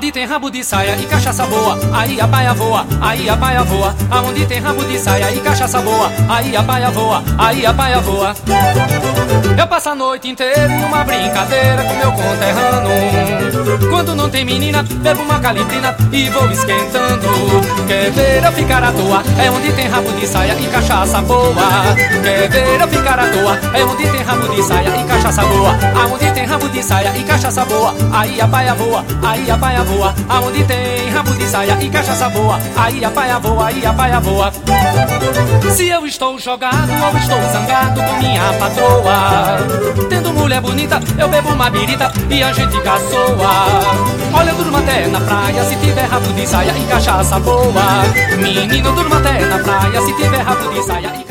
Aonde tem rabo de saia e cachaça boa, aí a baia voa, aí a baia voa. Aonde tem rabo de saia e cachaça boa, aí a baia voa, aí a baia voa. Eu passo a noite inteira numa brincadeira com meu conterrâneo. Quando não tem menina, bebo uma calibrina e vou esquentando. Quer ver eu ficar à toa? É onde tem rabo de saia e cachaça boa. Quer ver eu ficar à toa? É onde tem rabo de saia e cachaça boa. Aonde tem rabo de saia e cachaça boa, aí a baia voa, aí a baia voa. Aonde tem rabo de saia e cachaça boa, aí a baia voa, aí a baia voa. Se eu estou jogado ou estou zangado com minha patroa, tendo mulher bonita, eu bebo uma birita e a gente caçoa. Olha, eu durmo até na praia se tiver rabo de saia e cachaça boa. Menino, durmo até na praia se tiver rabo de saia e